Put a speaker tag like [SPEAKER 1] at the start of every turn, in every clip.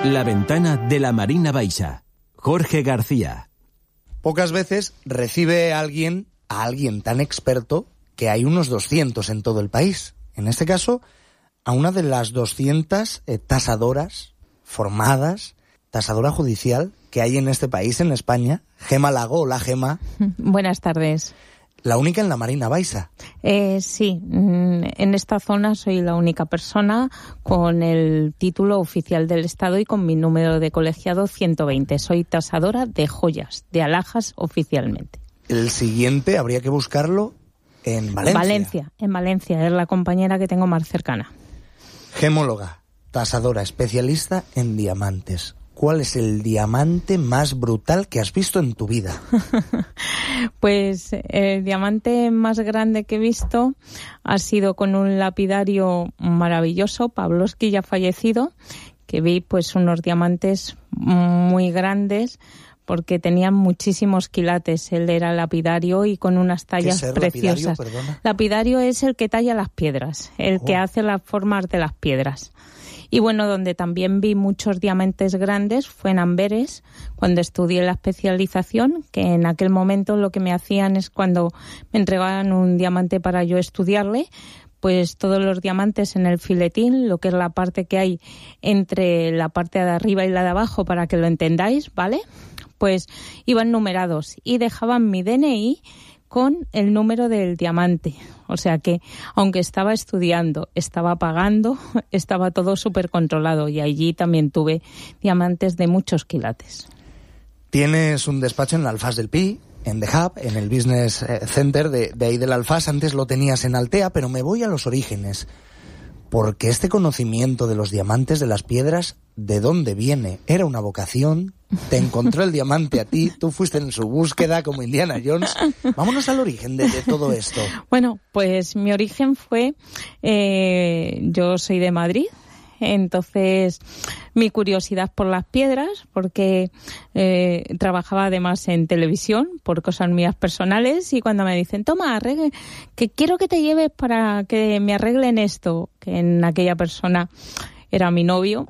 [SPEAKER 1] La ventana de la Marina Baixa. Jorge García.
[SPEAKER 2] Pocas veces recibe a alguien tan experto que hay unos 200 en todo el país. En este caso, a una de las 200 tasadoras formadas, tasadora judicial, que hay en este país, en España. Gema Lago. Hola, Gema.
[SPEAKER 3] Buenas tardes.
[SPEAKER 2] La única en la Marina Baixa.
[SPEAKER 3] Sí, en esta zona soy la única persona con el título oficial del Estado y con mi número de colegiado 120. Soy tasadora de joyas, de alhajas oficialmente.
[SPEAKER 2] El siguiente habría que buscarlo en Valencia.
[SPEAKER 3] En Valencia, es la compañera que tengo más cercana.
[SPEAKER 2] Gemóloga, tasadora especialista en diamantes. ¿Cuál es el diamante más brutal que has visto en tu vida?
[SPEAKER 3] Pues el diamante más grande que he visto ha sido con un lapidario maravilloso, Pavlovsky ya fallecido, que vi pues unos diamantes muy grandes porque tenían muchísimos quilates. Él era lapidario y con unas tallas preciosas. Lapidario es el que talla las piedras, el que hace las formas de las piedras. Y bueno, donde también vi muchos diamantes grandes fue en Amberes, cuando estudié la especialización, que en aquel momento lo que me hacían es cuando me entregaban un diamante para yo estudiarle, pues todos los diamantes en el filetín, lo que es la parte que hay entre la parte de arriba y la de abajo, para que lo entendáis, ¿vale? Pues iban numerados y dejaban mi DNI con el número del diamante. O sea que, aunque estaba estudiando, estaba pagando, estaba todo súper controlado y allí también tuve diamantes de muchos quilates.
[SPEAKER 2] Tienes un despacho en la Alfaz del Pi, en The Hub, en el Business Center de ahí del Alfaz. Antes lo tenías en Altea, pero me voy a los orígenes. Porque este conocimiento de los diamantes, de las piedras, ¿de dónde viene? ¿Era una vocación? ¿Te encontró el diamante a ti? ¿Tú fuiste en su búsqueda como Indiana Jones? Vámonos al origen de todo esto.
[SPEAKER 3] Bueno, pues mi origen fue... yo soy de Madrid. Entonces, mi curiosidad por las piedras, porque trabajaba además en televisión por cosas mías personales, y cuando me dicen, toma, que quiero que te lleves para que me arreglen esto, que en aquella persona era mi novio.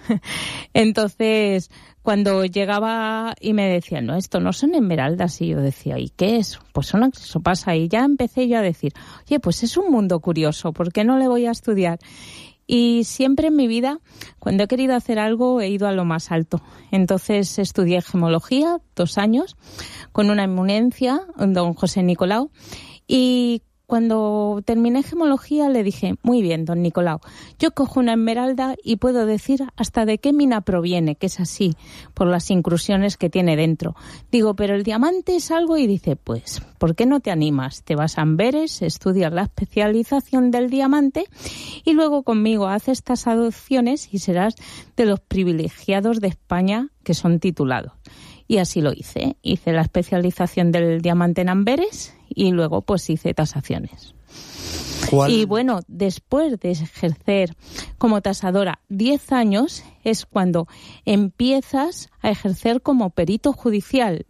[SPEAKER 3] Entonces, cuando llegaba y me decían, no, esto no son esmeraldas, y yo decía, ¿y qué es? Pues eso pasa, y ya empecé yo a decir, oye, pues es un mundo curioso, ¿por qué no le voy a estudiar? Y siempre en mi vida, cuando he querido hacer algo, he ido a lo más alto. Entonces estudié gemología 2 años con una eminencia, don José Nicolau, y cuando terminé gemología le dije, muy bien, don Nicolau, yo cojo una esmeralda y puedo decir hasta de qué mina proviene, que es así, por las incrusiones que tiene dentro. Digo, pero el diamante es algo, y dice, pues, ¿por qué no te animas? Te vas a Amberes, estudias la especialización del diamante y luego conmigo haces estas adopciones y serás de los privilegiados de España que son titulados. Y así lo hice. Hice la especialización del diamante en Amberes y luego pues hice tasaciones.
[SPEAKER 2] ¿Cuál?
[SPEAKER 3] Y bueno, después de ejercer como tasadora 10 años es cuando empiezas a ejercer como perito judicial,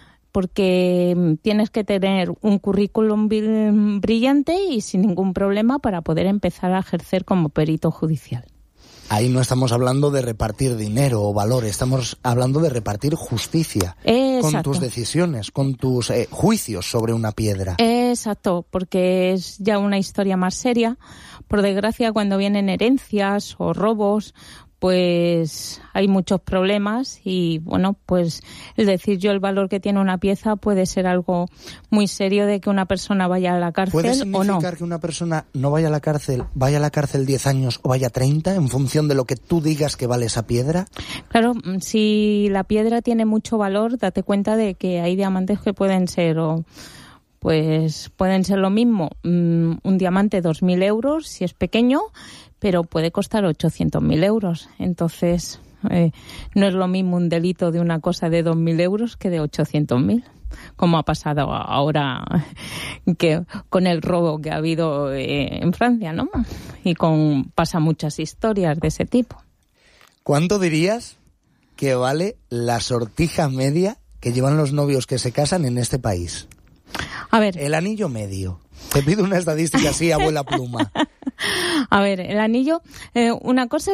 [SPEAKER 3] porque tienes que tener un currículum brillante y sin ningún problema para poder empezar a ejercer como perito judicial.
[SPEAKER 2] Ahí no estamos hablando de repartir dinero o valor, estamos hablando de repartir justicia.
[SPEAKER 3] Exacto.
[SPEAKER 2] Con tus decisiones, con tus juicios sobre una piedra.
[SPEAKER 3] Exacto, porque es ya una historia más seria. Por desgracia, cuando vienen herencias o robos, pues hay muchos problemas y, bueno, pues es decir, yo el valor que tiene una pieza puede ser algo muy serio de que una persona vaya a la cárcel o no.
[SPEAKER 2] ¿Puede significar que una persona no vaya a la cárcel 10 años o vaya 30 en función de lo que tú digas que vale esa piedra?
[SPEAKER 3] Claro, si la piedra tiene mucho valor, date cuenta de que hay diamantes que pueden ser pues pueden ser lo mismo, un diamante 2.000 euros si es pequeño, pero puede costar 800.000 euros. Entonces, no es lo mismo un delito de una cosa de 2.000 euros que de 800.000, como ha pasado ahora que con el robo que ha habido en Francia, ¿no? Y pasa muchas historias de ese tipo.
[SPEAKER 2] ¿Cuánto dirías que vale la sortija media que llevan los novios que se casan en este país?
[SPEAKER 3] A ver.
[SPEAKER 2] El anillo medio. Te pido una estadística así, abuela pluma.
[SPEAKER 3] A ver, el anillo, una cosa